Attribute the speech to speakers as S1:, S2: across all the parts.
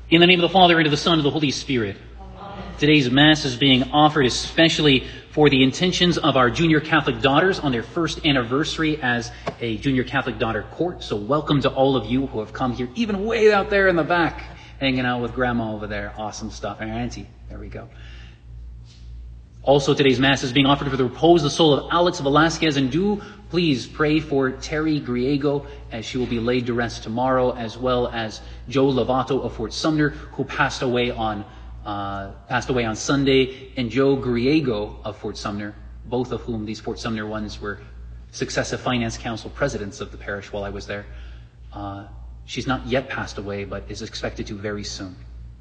S1: In the name of the Father, and of the Son, and of the Holy Spirit.
S2: Amen.
S1: Today's Mass is being offered especially for the intentions of our junior Catholic daughters on their first anniversary as a junior Catholic daughter court. So welcome to all of you who have come here, even way out there in the back, hanging out with Grandma over there. Awesome stuff. And Auntie. There we go. Also, today's Mass is being offered for the repose of the soul of Alex Velasquez, and do please pray for Terry Griego as she will be laid to rest tomorrow, as well as Joe Lovato of Fort Sumner, who passed away on Sunday, and Joe Griego of Fort Sumner, both of whom, these Fort Sumner ones, were successive Finance Council presidents of the parish while I was there. She's not yet passed away, but is expected to very soon.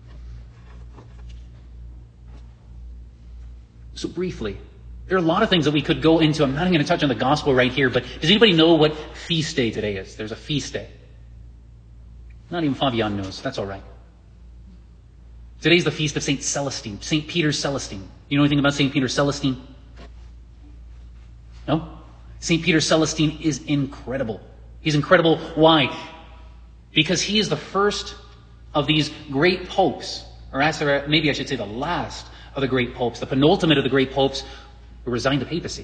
S1: So briefly, there are a lot of things that we could go into. I'm not even going to touch on the gospel right here, but does anybody know what feast day today is? There's a feast day. Not even Fabian knows. That's all right. Today's the feast of St. Celestine, St. Peter Celestine. You know anything about St. Peter Celestine? No? St. Peter Celestine is incredible. He's incredible. Why? Because he is the first of these great popes, or maybe I should say the last of the great popes, the penultimate of the great popes who resigned the papacy.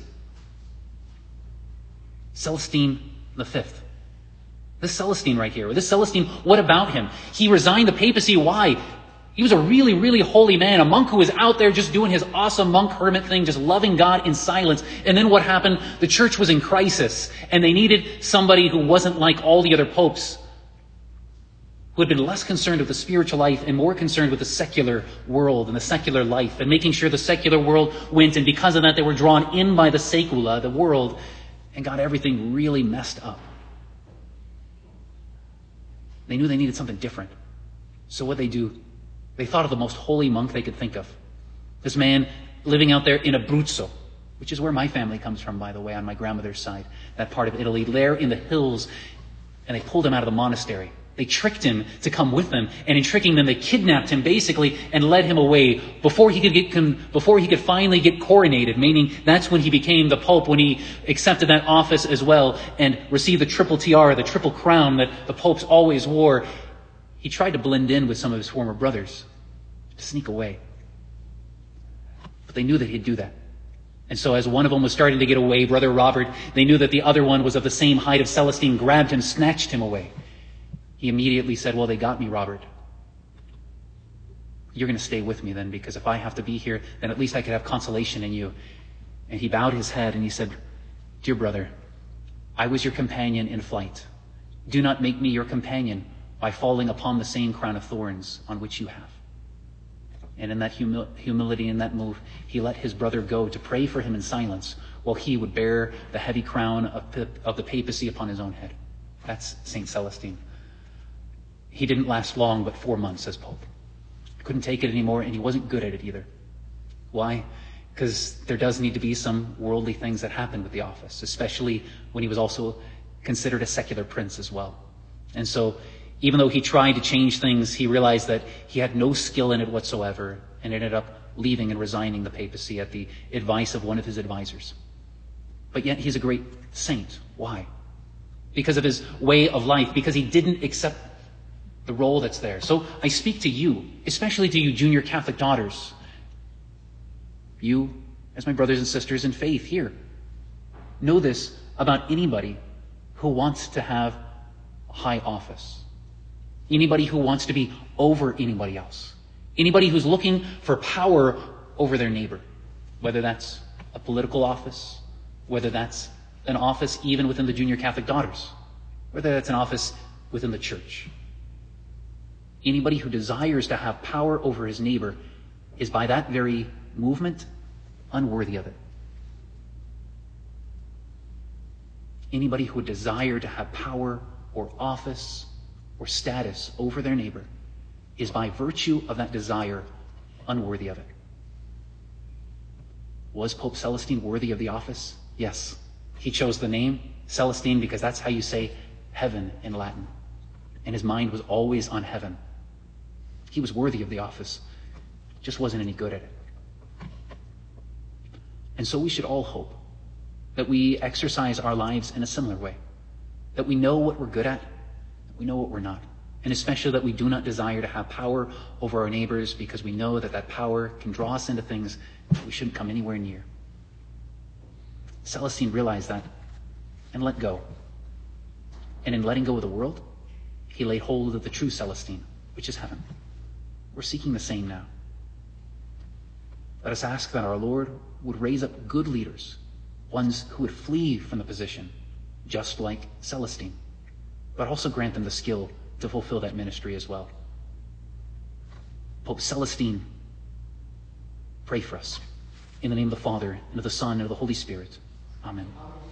S1: Celestine V. This Celestine right here, this Celestine, what about him? He resigned the papacy. Why? He was a really, really holy man, a monk who was out there just doing his awesome monk hermit thing, just loving God in silence. And then what happened? The church was in crisis, and they needed somebody who wasn't like all the other popes, who had been less concerned with the spiritual life and more concerned with the secular world and the secular life and making sure the secular world went. And because of that, they were drawn in by the secula, the world, and got everything really messed up. They knew they needed something different. So what they do, they thought of the most holy monk they could think of. This man living out there in Abruzzo, which is where my family comes from, by the way, on my grandmother's side, that part of Italy, there in the hills, and they pulled him out of the monastery. They tricked him to come with them, and in tricking them, they kidnapped him basically and led him away before he could finally get coronated. Meaning that's when he became the pope, when he accepted that office as well and received the triple tiara, the triple crown that the popes always wore. He tried to blend in with some of his former brothers, to sneak away, but they knew that he'd do that. And so as one of them was starting to get away, Brother Robert, they knew that the other one was of the same height of Celestine, grabbed him, snatched him away. He immediately said, well, they got me, Robert. You're going to stay with me then, because if I have to be here, then at least I could have consolation in you. And he bowed his head and he said, dear brother, I was your companion in flight. Do not make me your companion by falling upon the same crown of thorns on which you have. And in that humility, in that move, he let his brother go to pray for him in silence while he would bear the heavy crown of the papacy upon his own head. That's St. Celestine. He didn't last long, but 4 months as Pope. Couldn't take it anymore, and he wasn't good at it either. Why? Because there does need to be some worldly things that happen with the office, especially when he was also considered a secular prince as well. And so, even though he tried to change things, he realized that he had no skill in it whatsoever, and ended up leaving and resigning the papacy at the advice of one of his advisors. But yet, he's a great saint. Why? Because of his way of life, because he didn't accept the role that's there. So I speak to you, especially to you junior Catholic daughters, you as my brothers and sisters in faith here. Know this about anybody who wants to have a high office, anybody who wants to be over anybody else, anybody who's looking for power over their neighbor, whether that's a political office, whether that's an office even within the junior Catholic daughters, whether that's an office within the church. Anybody who desires to have power over his neighbor is by that very movement unworthy of it. Anybody who would desire to have power or office or status over their neighbor is by virtue of that desire unworthy of it. Was Pope Celestine worthy of the office? Yes. He chose the name Celestine because that's how you say heaven in Latin. And his mind was always on heaven. He was worthy of the office, just wasn't any good at it. And so we should all hope that we exercise our lives in a similar way, that we know what we're good at, that we know what we're not, and especially that we do not desire to have power over our neighbors because we know that that power can draw us into things that we shouldn't come anywhere near. Celestine realized that and let go. And in letting go of the world, he laid hold of the true Celestine, which is heaven. We're seeking the same now. Let us ask that our Lord would raise up good leaders, ones who would flee from the position, just like Celestine, but also grant them the skill to fulfill that ministry as well. Pope Celestine, pray for us. In the name of the Father, and of the Son, and of the Holy Spirit. Amen.